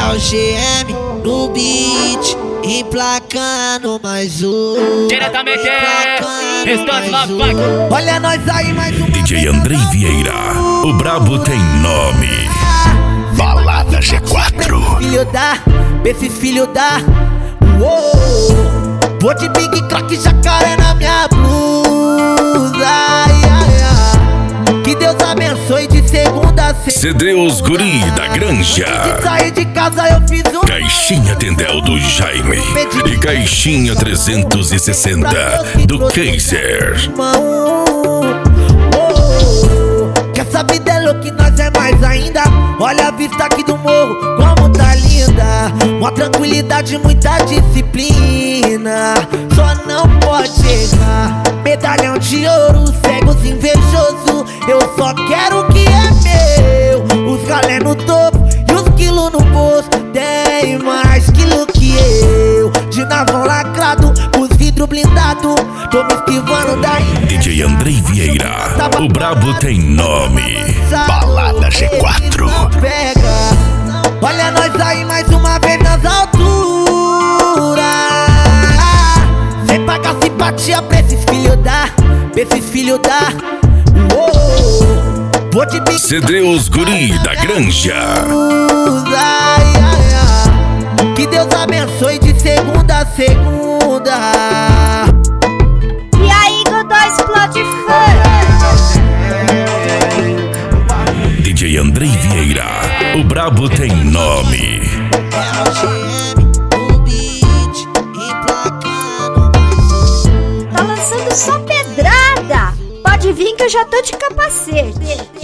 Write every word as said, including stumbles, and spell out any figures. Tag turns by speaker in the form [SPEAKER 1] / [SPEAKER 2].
[SPEAKER 1] É o G M no beat, emplacando mais um.
[SPEAKER 2] Diretamente Restante Love Funk.
[SPEAKER 1] Olha nós aí mais um.
[SPEAKER 3] D J Andrei Vieira, o brabo tem nome. Balada G quatro.
[SPEAKER 1] Filho da, esse filho da. Uou. Vou de Big Crack jacaré na minha blusa. Ai, ai, ai. Que Deus abençoe de segunda a sexta.
[SPEAKER 3] C D Os Guri da Granja.
[SPEAKER 1] De sair de casa eu fiz um.
[SPEAKER 3] Caixinha Tendel do Jaime. E Caixinha trezentos e sessenta do Kaiser.
[SPEAKER 1] Que essa vida é louca e nós é mais ainda. Olha a vista aqui do morro, como tá linda. Uma tranquilidade, muita disciplina. Só não pode errar. Medalhão de ouro, cegos invejoso. Eu só quero o que é meu. Os galé no topo e os quilos no bolso. Tem mais quilo que eu. De navão lacrado, os vidros blindados. Tô me esquivando daí.
[SPEAKER 3] D J Andrei Vieira, o brabo tem nome. Balada G quatro.
[SPEAKER 1] Pega. Olha nós aí mais uma vez nas alturas. Sem pagar simpatia pra esses filhos da, pra esses filhos da. Uou. Vou de Big
[SPEAKER 3] C D Os Guri da Granja.
[SPEAKER 1] Ai, ai, ai. Que Deus abençoe de segunda a segunda.
[SPEAKER 4] E aí, Godó explode funk.
[SPEAKER 3] D J Andrei Vieira, o brabo tem nome.
[SPEAKER 4] Tá lançando só pedrada. Pode vir que eu já tô de capacete.